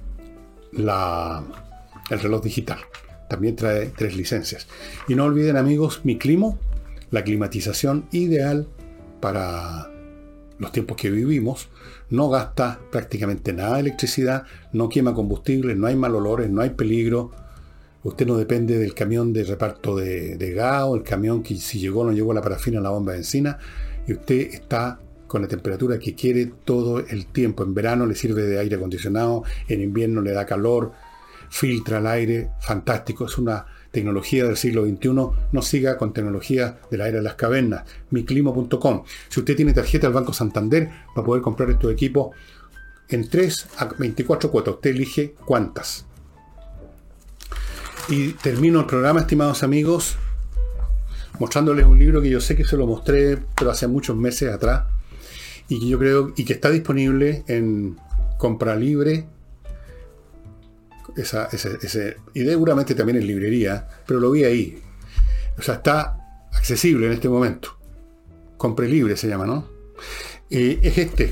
el reloj digital. También trae 3 licencias. Y no olviden, amigos, Mi Climo, la climatización ideal para los tiempos que vivimos. No gasta prácticamente nada de electricidad, no quema combustible, no hay mal olores, no hay peligro. Usted no depende del camión de reparto de gas o el camión que si llegó o no llegó la parafina en la bomba de benzina. Y usted está con la temperatura que quiere todo el tiempo. En verano le sirve de aire acondicionado, en invierno le da calor, filtra el aire, fantástico. Es una tecnología del siglo XXI. No siga con tecnología de la era de las cavernas. miclimo.com. Si usted tiene tarjeta del Banco Santander, va a poder comprar estos equipos en 3 a 24 cuotas. Usted elige cuántas. Y termino el programa, estimados amigos, mostrándoles un libro que yo sé que se lo mostré, pero hace muchos meses atrás, y que yo creo y que está disponible en compra libre. Y seguramente también en librería, pero lo vi ahí. O sea, está accesible en este momento. Compre libre se llama, ¿no? Es este.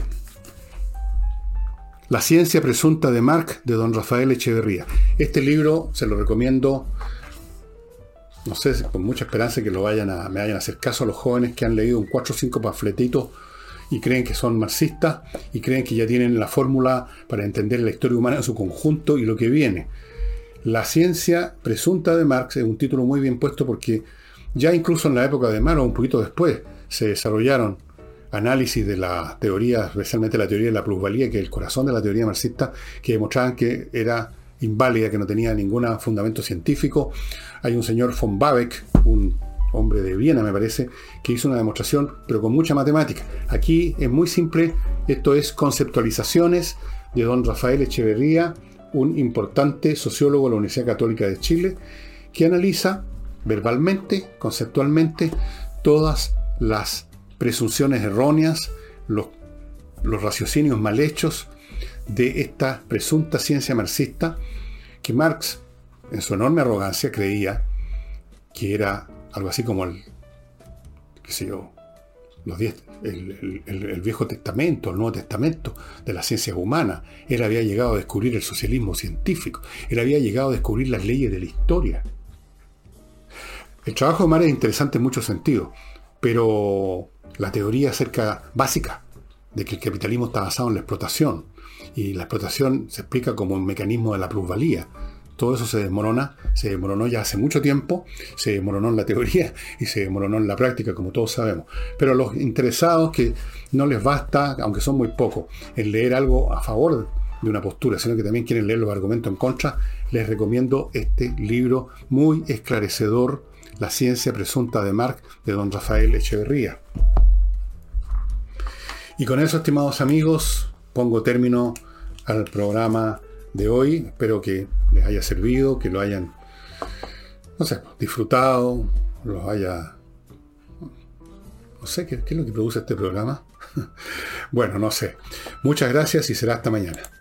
La ciencia presunta de Marx, de don Rafael Echeverría. Este libro se lo recomiendo, no sé, con mucha esperanza que me vayan a hacer caso a los jóvenes que han leído un 4 o 5 panfletitos y creen que son marxistas y creen que ya tienen la fórmula para entender la historia humana en su conjunto y lo que viene. La ciencia presunta de Marx es un título muy bien puesto porque ya incluso en la época de Marx, o un poquito después, se desarrollaron análisis de la teoría, especialmente la teoría de la plusvalía, que es el corazón de la teoría marxista, que demostraban que era inválida, que no tenía ningún fundamento científico. Hay un señor von Babeck, un hombre de Viena me parece, que hizo una demostración, pero con mucha matemática. Aquí es muy simple, esto es conceptualizaciones de don Rafael Echeverría, un importante sociólogo de la Universidad Católica de Chile, que analiza verbalmente, conceptualmente, todas las presunciones erróneas, los raciocinios mal hechos de esta presunta ciencia marxista, que Marx, en su enorme arrogancia, creía que era algo así como el Viejo Testamento, el Nuevo Testamento de las ciencias humanas. Él había llegado a descubrir el socialismo científico. Él había llegado a descubrir las leyes de la historia. El trabajo de Marx es interesante en muchos sentidos, pero la teoría básica de que el capitalismo está basado en la explotación, y la explotación se explica como un mecanismo de la plusvalía. Todo eso se desmoronó ya hace mucho tiempo, se desmoronó en la teoría y se desmoronó en la práctica, como todos sabemos. Pero a los interesados que no les basta, aunque son muy pocos, en leer algo a favor de una postura, sino que también quieren leer los argumentos en contra, les recomiendo este libro muy esclarecedor, La ciencia presunta de Marx, de don Rafael Echeverría. Y con eso, estimados amigos, pongo término al programa de hoy. Espero que les haya servido, que lo hayan, no sé, disfrutado, los haya... No sé, ¿qué es lo que produce este programa? Bueno, no sé. Muchas gracias y será hasta mañana.